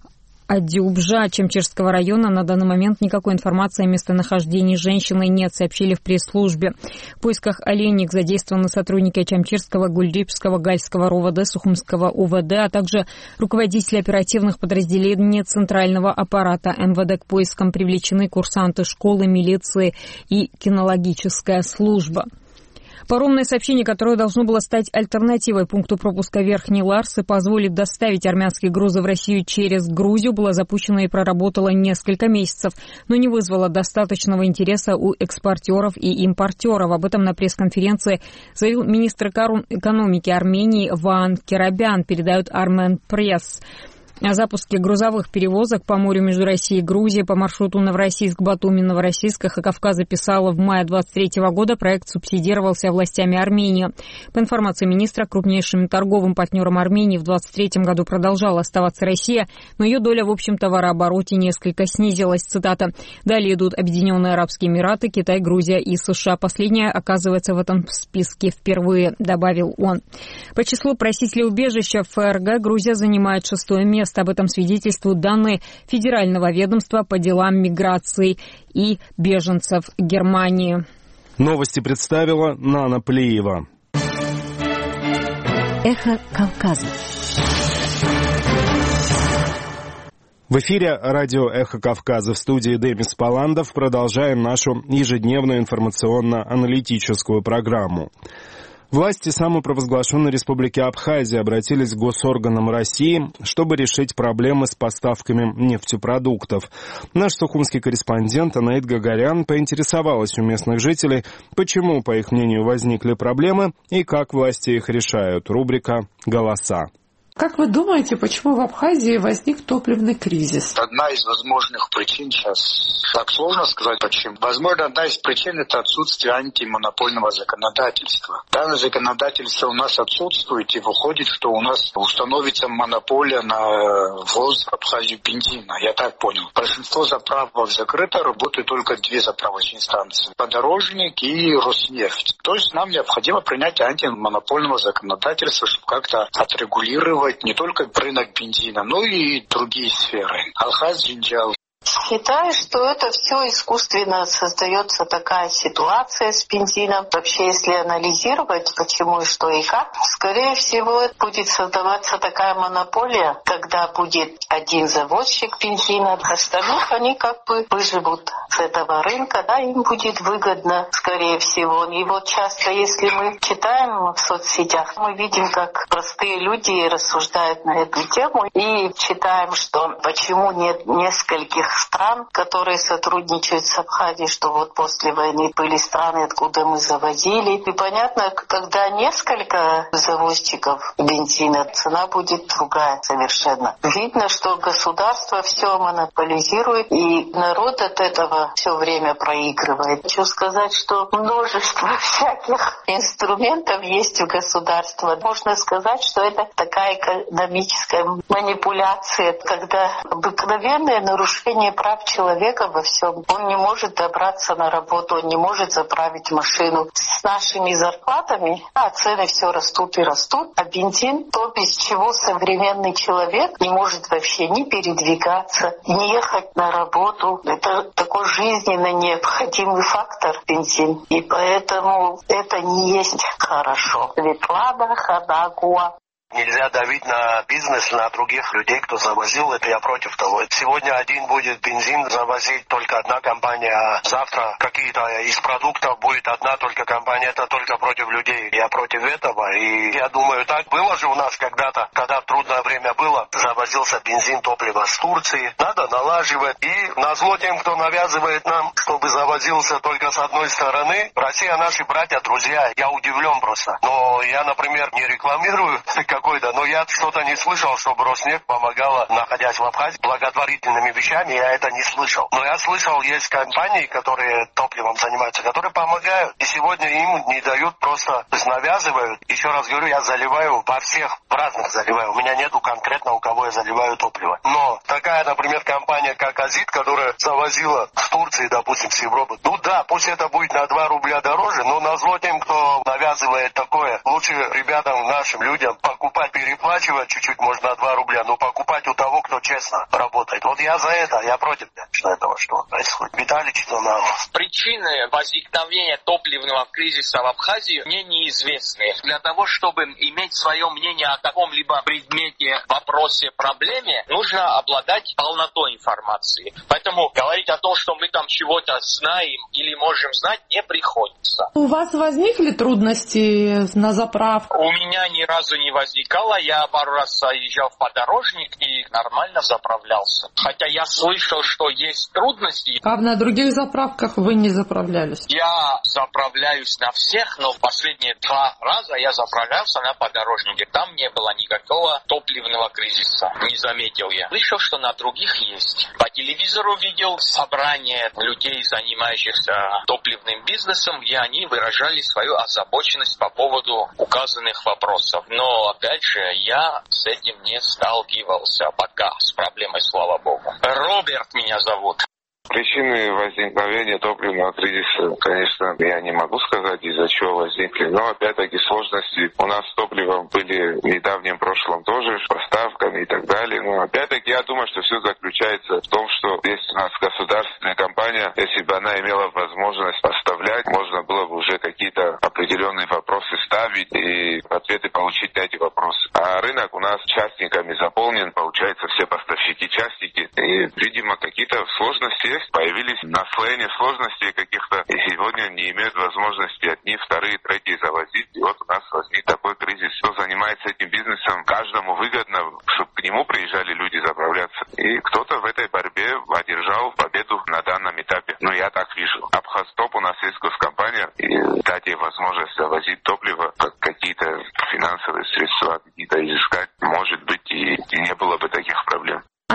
Адюбжа Чемчирского района. На данный момент никакой информации о местонахождении женщины нет, сообщили в пресс-службе. В поисках Олейник задействованы сотрудники Чемчирского, Гульдипского, Гальского РОВД, Сухумского у вэ дэ, а также руководители оперативных подразделений центрального аппарата эм вэ дэ. К поискам привлечены курсанты школы, милиции и кинологическая служба. Паромное сообщение, которое должно было стать альтернативой пункту пропуска Верхний Ларс и позволит доставить армянские грузы в Россию через Грузию, было запущено и проработало несколько месяцев, но не вызвало достаточного интереса у экспортеров и импортеров. Об этом на пресс-конференции заявил министр экономики Армении Ваан Керабян, передает Армен Пресс. О запуске грузовых перевозок по морю между Россией и Грузией по маршруту Новороссийск-Батуми-Новороссийск ХК записала в мае двадцать третьего года. Проект субсидировался властями Армении. По информации министра, крупнейшим торговым партнером Армении в двадцать третьем году продолжала оставаться Россия, но ее доля в общем товарообороте несколько снизилась. Цитата. Далее идут Объединенные Арабские Эмираты, Китай, Грузия и США. Последняя оказывается в этом списке впервые, добавил он. По числу просителей убежища в эф эр гэ Грузия занимает шестое место. Об этом свидетельствуют данные Федерального ведомства по делам миграции и беженцев Германии. Новости представила Нана Плиева. Эхо Кавказа. В эфире радио «Эхо Кавказа», в студии Демис Паландов. Продолжаем нашу ежедневную информационно-аналитическую программу. Власти самопровозглашенной республики Абхазия обратились к госорганам России, чтобы решить проблемы с поставками нефтепродуктов. Наш сухумский корреспондент Анаит Гагарян поинтересовалась у местных жителей, почему, по их мнению, возникли проблемы и как власти их решают. Рубрика «Голоса». Как вы думаете, почему в Абхазии возник топливный кризис? Одна из возможных причин сейчас, так сложно сказать почему. Возможно, одна из причин — это отсутствие антимонопольного законодательства. Данное законодательство у нас отсутствует, и выходит, что у нас установится монополия на ввоз в Абхазию бензина. Я так понял. Большинство заправок закрыто, работают только две заправочные станции. Подорожник и Роснефть. То есть нам необходимо принять антимонопольного законодательства, чтобы как-то отрегулировать не только рынок бензина, но и другие сферы. Алхаз Джинджал. Считаю, что это все искусственно создается такая ситуация с бензином. Вообще, если анализировать, почему и что и как, скорее всего, будет создаваться такая монополия, когда будет один заводчик бензина, остальных они как бы выживут с этого рынка, да, им будет выгодно, скорее всего. И вот часто, если мы читаем в соцсетях, мы видим, как простые люди рассуждают на эту тему и читаем, что почему нет нескольких стран, которые сотрудничают с Абхазией, что вот после войны были страны, откуда мы завозили. И понятно, когда несколько завозчиков бензина, цена будет другая совершенно. Видно, что государство все монополизирует, и народ от этого все время проигрывает. Хочу сказать, что множество всяких инструментов есть у государства. Можно сказать, что это такая экономическая манипуляция, когда обыкновенное нарушение прав человека во всем. Он не может добраться на работу, он не может заправить машину. С нашими зарплатами, а цены все растут и растут, а бензин, то без чего современный человек не может вообще ни передвигаться, ни ехать на работу. Это такой жизненно необходимый фактор бензин. И поэтому это не есть хорошо. Светлана Хадагуа. Нельзя давить на бизнес, на других людей, кто завозил. Это я против того. Сегодня один будет бензин завозить только одна компания, а завтра какие-то из продуктов будет одна только компания. Это только против людей. Я против этого. И я думаю, так было же у нас когда-то, когда трудное время было, завозился бензин, топливо с Турции. Надо налаживать. И назло тем, кто навязывает нам, чтобы завозился только с одной стороны. Россия наши братья, друзья. Я удивлен просто. Но я, например, не рекламирую какой-то, но я что-то не слышал, чтобы Роснефть помогала, находясь в Абхазии, благотворительными вещами, я это не слышал. Но я слышал, есть компании, которые топливом занимаются, которые помогают, и сегодня им не дают, просто навязывают. Еще раз говорю, я заливаю во всех, в разных заливаю. У меня нету конкретно, у кого я заливаю топливо. Но такая, например, компания, как Азит, которая завозила с Турции, допустим, с Европы, ну да, пусть это будет на два рубля дороже, но назло тем, кто навязывает такое, лучше ребятам, нашим людям покупать, переплачивать чуть-чуть, можно на два рубля, но покупать у того, кто честно работает. Вот я за это, я против этого, что происходит. Виталий Читонов. Причины возникновения топливного кризиса в Абхазии мне неизвестны. Для того, чтобы иметь свое мнение о каком-либо предмете, вопросе, проблеме, нужно обладать полнотой информации. Поэтому говорить о том, что мы там чего-то знаем или можем знать, не приходится. У вас возникли трудности на заправку? У меня ни разу не возникало. Я пару раз заезжал в подорожник и нормально заправлялся. Хотя я слышал, что есть трудности. А на других заправках вы не заправлялись? Я заправляюсь на всех, но в последние два раза я заправлялся на подорожнике. Там не было никакого топливного кризиса. Не заметил я. Слышал, что на других есть. По телевизору видел собрание людей, занимающихся топливным бизнесом, где они выражали свою озабоченность по поводу указанных вопросов. Но, опять же, я с этим не сталкивался пока, с проблемой, слава богу. Роберт меня зовут. Причины возникновения топливного кризиса, конечно, я не могу сказать, из-за чего возникли, но опять-таки сложности у нас с топливом были в недавнем прошлом тоже, с поставками и так далее. Но опять-таки я думаю, что все заключается в том, что есть у нас государственная компания, если бы она имела возможность поставлять, можно было бы уже какие-то определенные вопросы ставить и ответы получить на эти вопросы. А рынок у нас частниками заполнен, получается, все поставщики частники, и, видимо, какие-то сложности есть, появились наслоения сложностей каких-то, и сегодня не имеют возможности одни, вторые, третьи завозить. И вот у нас возник такой кризис. Кто занимается этим бизнесом, каждому выгодно, чтобы к нему приезжали люди заправляться. И кто-то в этой борьбе одержал победу на данном этапе. Но я так вижу. Абхазтоп у нас есть госкомпания, и дать ей возможность завозить топливо, как какие-то финансовые средства, какие-то изыскать, может быть.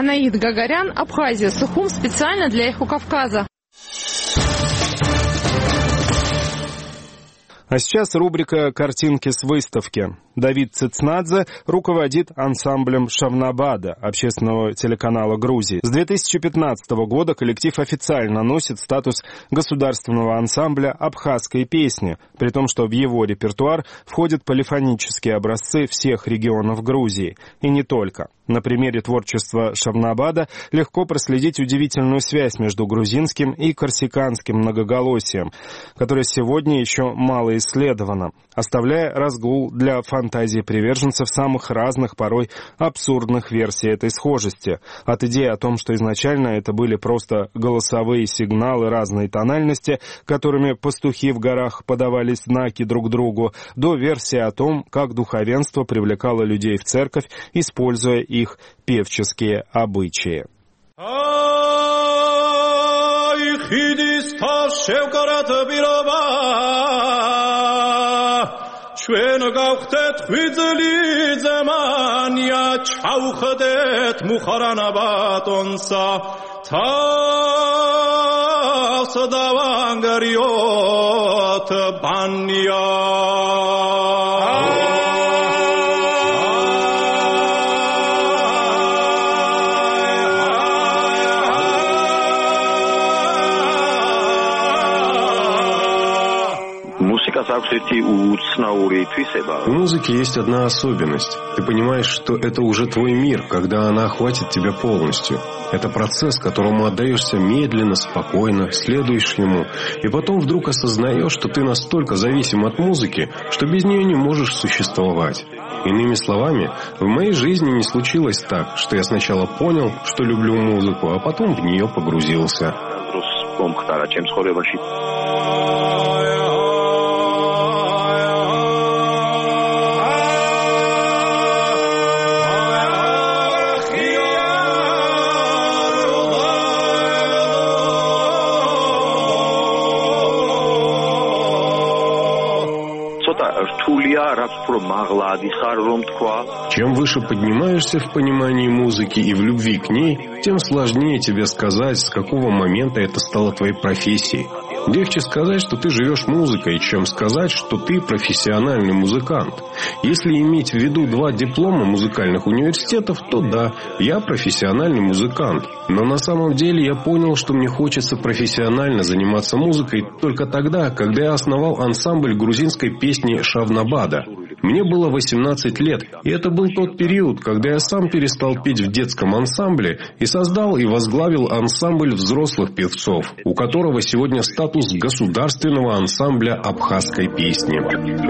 Анаид Гагарян, Абхазия, Сухум, специально для «Эхо Кавказа». А сейчас рубрика «Картинки с выставки». Давид Цицнадзе руководит ансамблем «Шавнабада» общественного телеканала Грузии. С две тысячи пятнадцатого года коллектив официально носит статус государственного ансамбля абхазской песни, при том, что в его репертуар входят полифонические образцы всех регионов Грузии. И не только. На примере творчества Шавнабада легко проследить удивительную связь между грузинским и корсиканским многоголосием, которое сегодня еще мало исследовано, оставляя разгул для фантазии приверженцев самых разных, порой абсурдных версий этой схожести. От идеи о том, что изначально это были просто голосовые сигналы разной тональности, которыми пастухи в горах подавали знаки друг другу, до версии о том, как духовенство привлекало людей в церковь, используя их певческие обычаи. ჩვენ გავხდეთ ღვიძლი ზემანია ჩავხდეთ მუხარანა ბატონსა თავს დავანგარიოთ ბანია У музыки есть одна особенность. Ты понимаешь, что это уже твой мир, когда она охватит тебя полностью. Это процесс, которому отдаешься медленно, спокойно, следуешь ему, и потом вдруг осознаешь, что ты настолько зависим от музыки, что без нее не можешь существовать. Иными словами, в моей жизни не случилось так, что я сначала понял, что люблю музыку, а потом в нее погрузился. Чем выше поднимаешься в понимании музыки и в любви к ней, тем сложнее тебе сказать, с какого момента это стало твоей профессией. Легче сказать, что ты живешь музыкой, чем сказать, что ты профессиональный музыкант. Если иметь в виду два диплома музыкальных университетов, то да, я профессиональный музыкант. Но на самом деле я понял, что мне хочется профессионально заниматься музыкой только тогда, когда я основал ансамбль грузинской песни «Шавнабада». Мне было восемнадцать лет, и это был тот период, когда я сам перестал петь в детском ансамбле и создал и возглавил ансамбль взрослых певцов, у которого сегодня статус государственного ансамбля абхазской песни.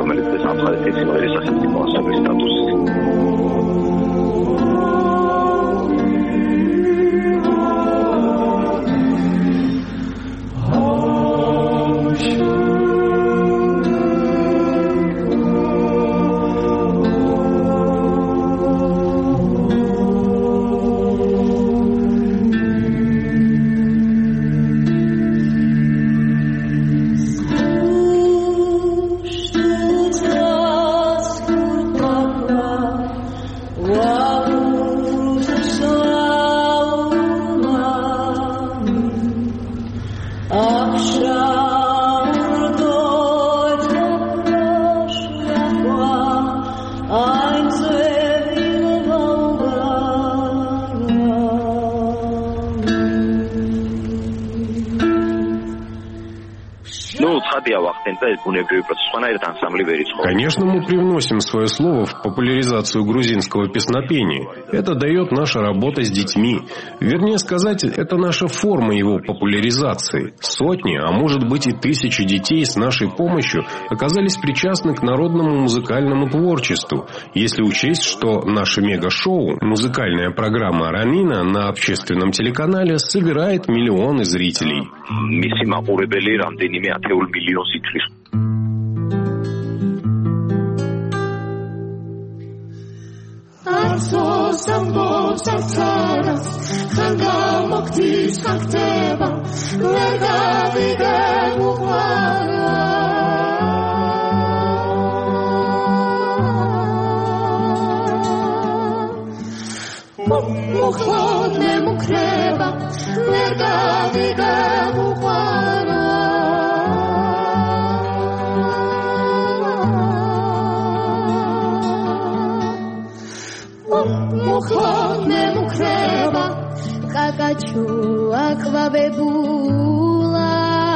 Конечно, мы привносим свое слово в популяризацию грузинского песнопения. Это дает наша работа с детьми. Вернее сказать, это наша форма его популяризации. Сотни, а может быть и тысячи детей с нашей помощью оказались причастны к народному музыкальному творчеству. Если учесть, что наше мега-шоу, музыкальная программа «Рамина» на общественном телеканале собирает миллионы зрителей. Arsos ambos arsaras, hanga moktis hakteba, verga vide muhara. Muhlod მემუქრება ვერ გავიგებუყარა მოხოთ მემუქრება კაკაჩუ აკვაბებულა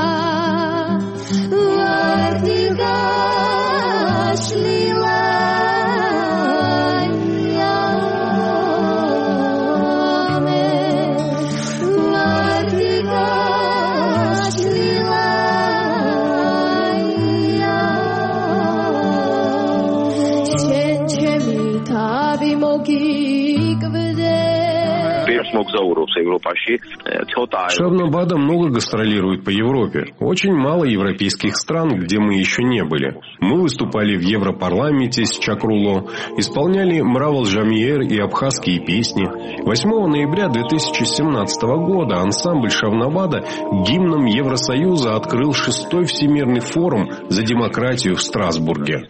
ვარდი გაშლილა Шабнабада много гастролирует по Европе. Очень мало европейских стран, где мы еще не были. Мы выступали в Европарламенте с Чакруло, исполняли Мравал Жамьер и абхазские песни. восьмого ноября две тысячи семнадцатого года ансамбль Шабнабада гимном Евросоюза открыл шестой Всемирный форум за демократию в Страсбурге.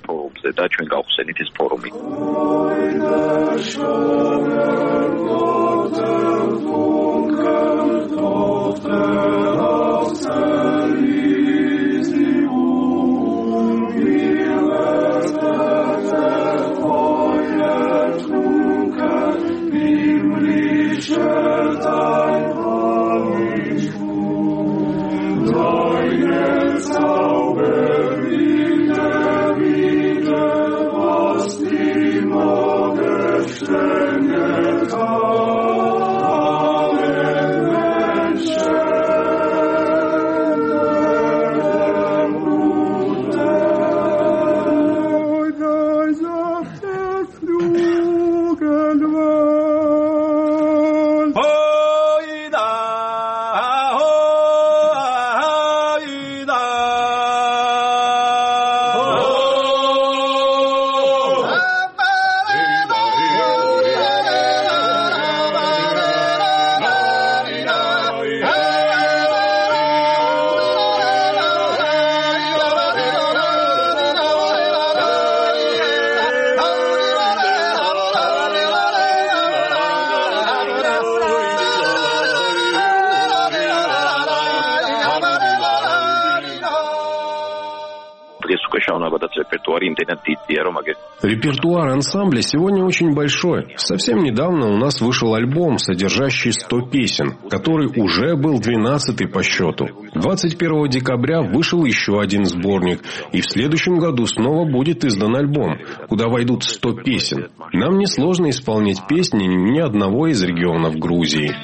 Репертуар ансамбля сегодня очень большой. Совсем недавно у нас вышел альбом, содержащий сто песен, который уже был двенадцатый по счету. двадцать первого декабря вышел еще один сборник, и в следующем году снова будет издан альбом, куда войдут сто песен. Нам несложно исполнять песни ни одного из регионов Грузии.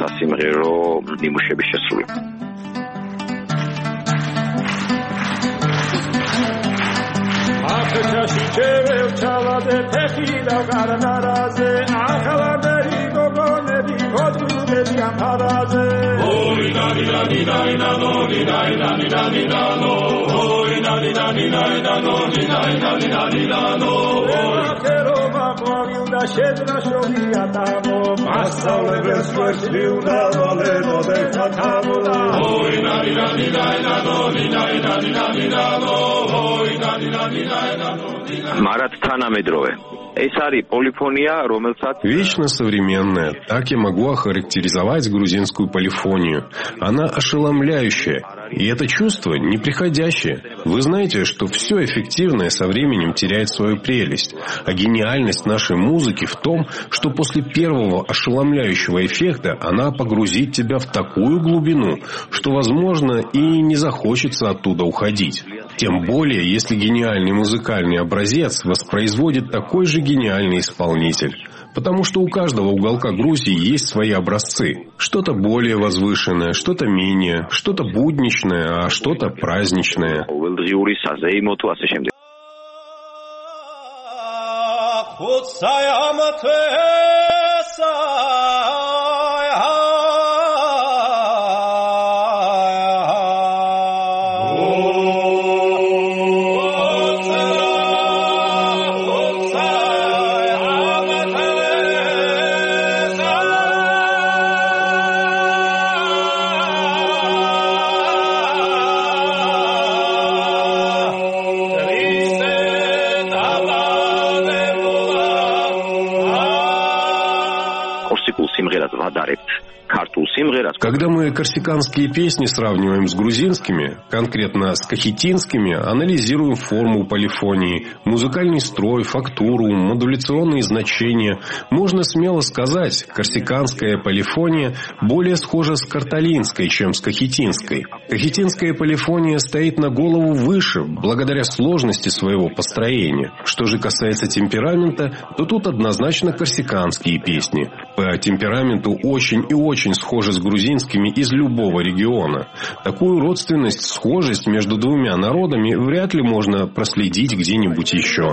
Вечно современная. Так я могу охарактеризовать грузинскую полифонию. Она ошеломляющая. И это чувство неприходящее. Вы знаете, что все эффективное со временем теряет свою прелесть. А гениальность нашей музыки в том, что после первого ошеломляющего эффекта она погрузит тебя в такую глубину, что, возможно, и не захочется оттуда уходить. Тем более, если гениальный музыкальный образец воспроизводит такой же гениальный исполнитель. Потому что у каждого уголка Грузии есть свои образцы. Что-то более возвышенное, что-то менее, что-то будничное, а что-то праздничное. Когда мы корсиканские песни сравниваем с грузинскими, конкретно с кахетинскими, анализируем форму полифонии, музыкальный строй, фактуру, модуляционные значения, можно смело сказать, корсиканская полифония более схожа с карталинской, чем с кахетинской. Кахетинская полифония стоит на голову выше, благодаря сложности своего построения. Что же касается темперамента, то тут однозначно корсиканские песни. По темпераменту очень и очень очень схожи с грузинскими из любого региона. Такую родственность, схожесть между двумя народами вряд ли можно проследить где-нибудь еще.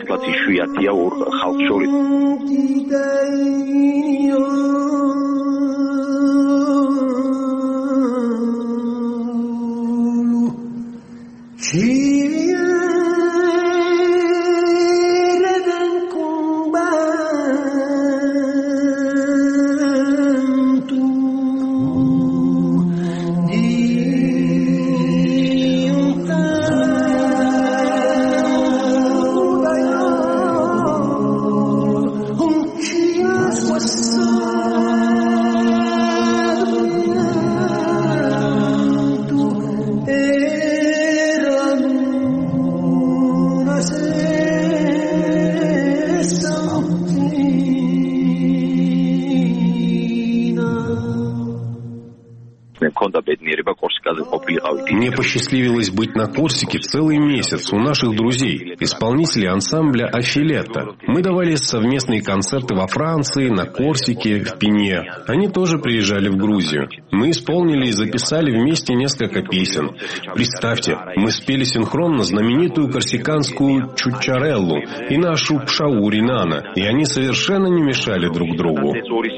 Мне посчастливилось быть на Корсике целый месяц у наших друзей, исполнителей ансамбля «Афилетто». Мы давали совместные концерты во Франции, на Корсике, в Пине. Они тоже приезжали в Грузию. Мы исполнили и записали вместе несколько песен. Представьте, мы спели синхронно знаменитую корсиканскую «Чучареллу» и нашу «Пшаури Нана», и они совершенно не мешали друг другу.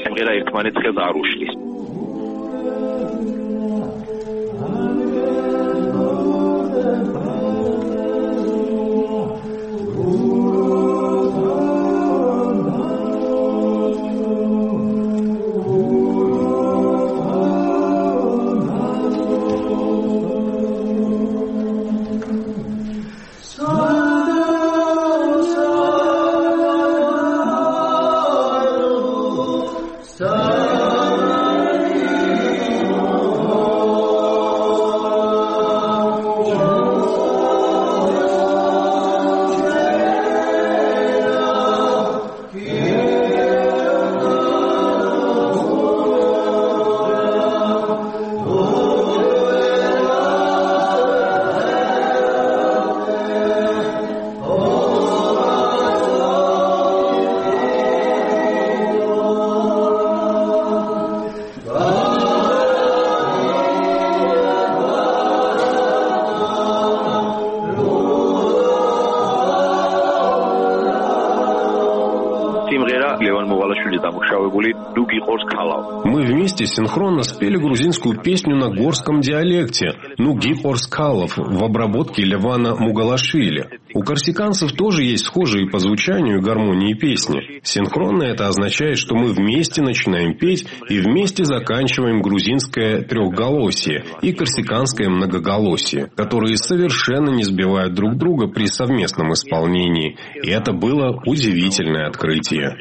Мы вместе синхронно спели грузинскую песню на горском диалекте «Нуги Орскалов» в обработке Левана Мугалашвили. У корсиканцев тоже есть схожие по звучанию и гармонии песни. Синхронно это означает, что мы вместе начинаем петь и вместе заканчиваем грузинское трехголосие и корсиканское многоголосие, которые совершенно не сбивают друг друга при совместном исполнении. И это было удивительное открытие.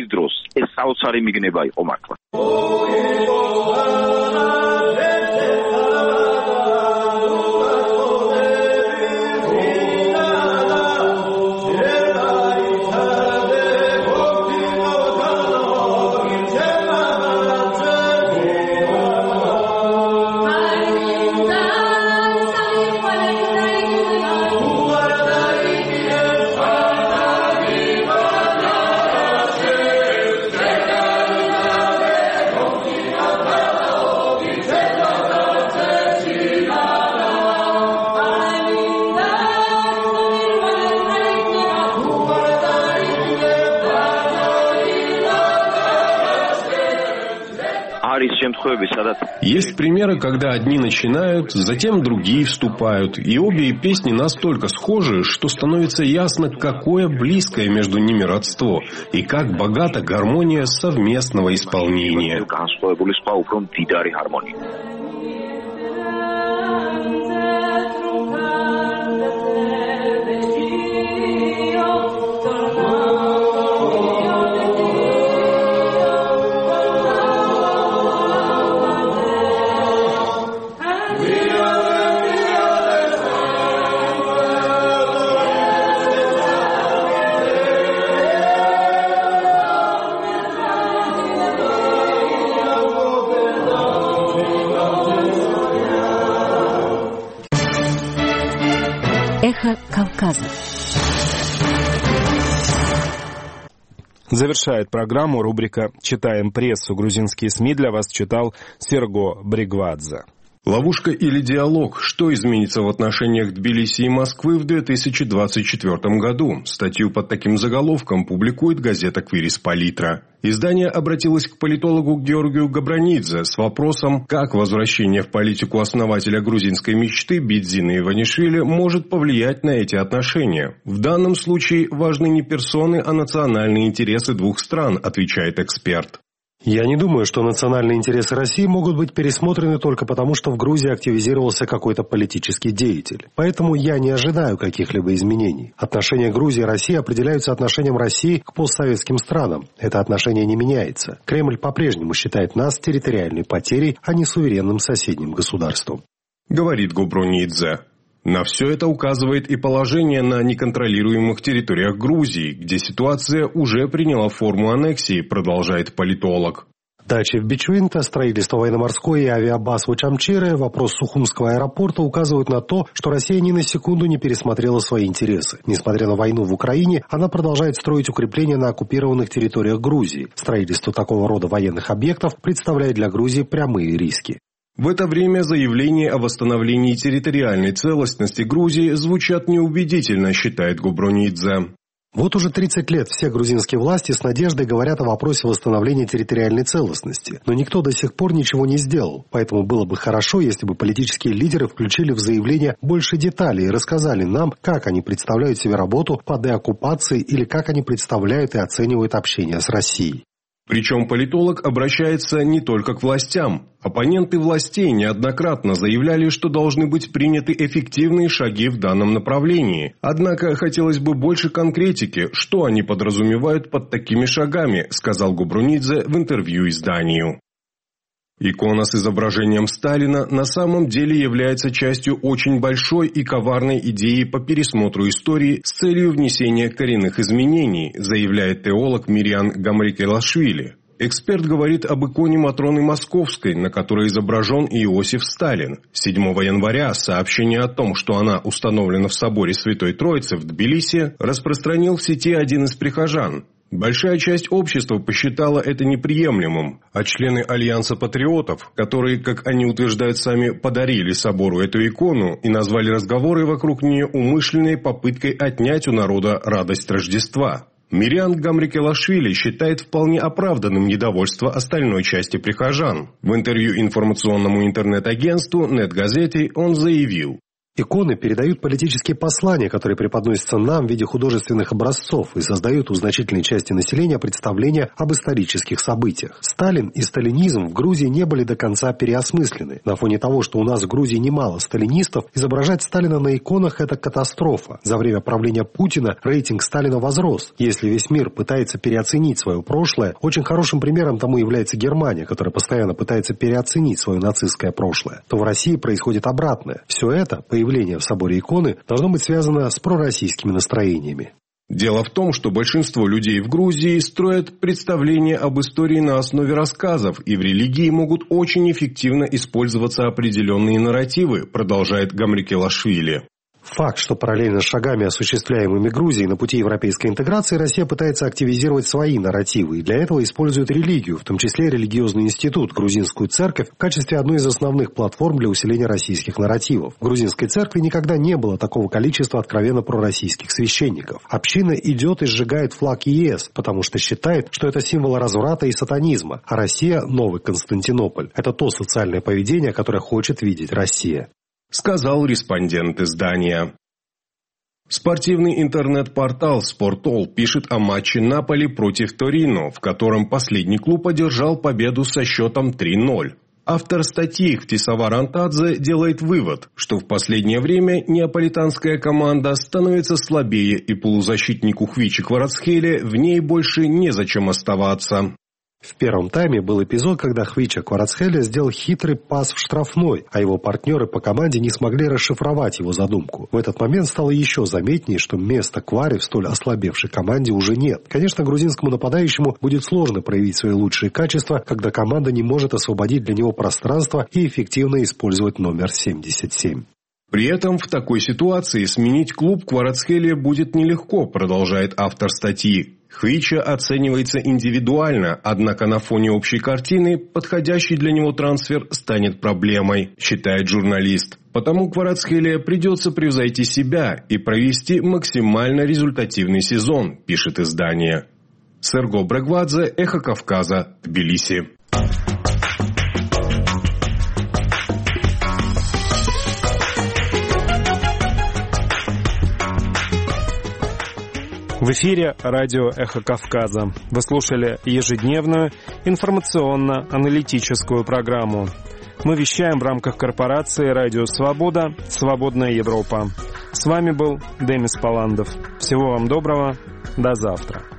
Есть примеры, когда одни начинают, затем другие вступают, и обе песни настолько схожи, что становится ясно, какое близкое между ними родство, и как богата гармония совместного исполнения. Эхо Кавказа. Завершает программу рубрика «Читаем прессу». Грузинские СМИ для вас читал Серго Бригвадзе. Ловушка или диалог? Что изменится в отношениях Тбилиси и Москвы в две тысячи двадцать четвёртом году? Статью под таким заголовком публикует газета «Квирис Политра». Издание обратилось к политологу Георгию Габранидзе с вопросом, как возвращение в политику основателя грузинской мечты Бидзина Иванишвили может повлиять на эти отношения. В данном случае важны не персоны, а национальные интересы двух стран, отвечает эксперт. Я не думаю, что национальные интересы России могут быть пересмотрены только потому, что в Грузии активизировался какой-то политический деятель. Поэтому я не ожидаю каких-либо изменений. Отношения Грузии и России определяются отношением России к постсоветским странам. Это отношение не меняется. Кремль по-прежнему считает нас территориальной потерей, а не суверенным соседним государством. Говорит Гобронидзе. На все это указывает и положение на неконтролируемых территориях Грузии, где ситуация уже приняла форму аннексии, продолжает политолог. Дачи в Бичвинте, строительство военно-морской и авиабаз в Учамчире, вопрос Сухумского аэропорта указывают на то, что Россия ни на секунду не пересмотрела свои интересы. Несмотря на войну в Украине, она продолжает строить укрепления на оккупированных территориях Грузии. Строительство такого рода военных объектов представляет для Грузии прямые риски. В это время заявления о восстановлении территориальной целостности Грузии звучат неубедительно, считает Гобронидзе. Вот уже тридцать лет все грузинские власти с надеждой говорят о вопросе восстановления территориальной целостности. Но никто до сих пор ничего не сделал. Поэтому было бы хорошо, если бы политические лидеры включили в заявление больше деталей и рассказали нам, как они представляют себе работу по деоккупации или как они представляют и оценивают общение с Россией. Причем политолог обращается не только к властям. Оппоненты властей неоднократно заявляли, что должны быть приняты эффективные шаги в данном направлении. Однако хотелось бы больше конкретики, что они подразумевают под такими шагами, сказал Гобронидзе в интервью изданию. Икона с изображением Сталина на самом деле является частью очень большой и коварной идеи по пересмотру истории с целью внесения коренных изменений, заявляет теолог Мириан Гамрикелашвили. Эксперт говорит об иконе Матроны Московской, на которой изображен Иосиф Сталин. седьмого января сообщение о том, что она установлена в соборе Святой Троицы в Тбилиси, распространил в сети один из прихожан. Большая часть общества посчитала это неприемлемым, а члены Альянса патриотов, которые, как они утверждают сами, подарили собору эту икону и назвали разговоры вокруг нее умышленной попыткой отнять у народа радость Рождества. Мириан Гамрикелашвили считает вполне оправданным недовольство остальной части прихожан. В интервью информационному интернет-агентству «Нет-газете» он заявил: иконы передают политические послания, которые преподносятся нам в виде художественных образцов и создают у значительной части населения представление об исторических событиях. Сталин и сталинизм в Грузии не были до конца переосмыслены. На фоне того, что у нас в Грузии немало сталинистов, изображать Сталина на иконах – это катастрофа. За время правления Путина рейтинг Сталина возрос. Если весь мир пытается переоценить свое прошлое, очень хорошим примером тому является Германия, которая постоянно пытается переоценить свое нацистское прошлое, то в России происходит обратное. Все это, по Появление в соборе иконы должно быть связано с пророссийскими настроениями. Дело в том, что большинство людей в Грузии строят представления об истории на основе рассказов, и в религии могут очень эффективно использоваться определенные нарративы, продолжает Гамрикелашвили. Факт, что параллельно с шагами, осуществляемыми Грузией на пути европейской интеграции, Россия пытается активизировать свои нарративы, и для этого использует религию, в том числе религиозный институт, грузинскую церковь, в качестве одной из основных платформ для усиления российских нарративов. В грузинской церкви никогда не было такого количества откровенно пророссийских священников. Община идет и сжигает флаг ЕС, потому что считает, что это символ разврата и сатанизма, а Россия – новый Константинополь. Это то социальное поведение, которое хочет видеть Россия. Сказал респондент издания. Спортивный интернет-портал «Спортол» пишет о матче Наполи против Торино, в котором последний клуб одержал победу со счетом три ноль. Автор статьи Хтисавар Антадзе делает вывод, что в последнее время неаполитанская команда становится слабее, и полузащитнику Хвичи Кварацхеле в ней больше незачем оставаться. В первом тайме был эпизод, когда Хвича Кварацхеле сделал хитрый пас в штрафной, а его партнеры по команде не смогли расшифровать его задумку. В этот момент стало еще заметнее, что места Квари в столь ослабевшей команде уже нет. Конечно, грузинскому нападающему будет сложно проявить свои лучшие качества, когда команда не может освободить для него пространство и эффективно использовать номер семьдесят семь. При этом в такой ситуации сменить клуб Кварацхелия будет нелегко, продолжает автор статьи. Хвича оценивается индивидуально, однако на фоне общей картины подходящий для него трансфер станет проблемой, считает журналист. Потому Кварацхелия придется превзойти себя и провести максимально результативный сезон, пишет издание. Серго Брегвадзе, Эхо Кавказа, Тбилиси. В эфире радио «Эхо Кавказа». Вы слушали ежедневную информационно-аналитическую программу. Мы вещаем в рамках корпорации «Радио Свобода. Свободная Европа». С вами был Демис Паландов. Всего вам доброго. До завтра.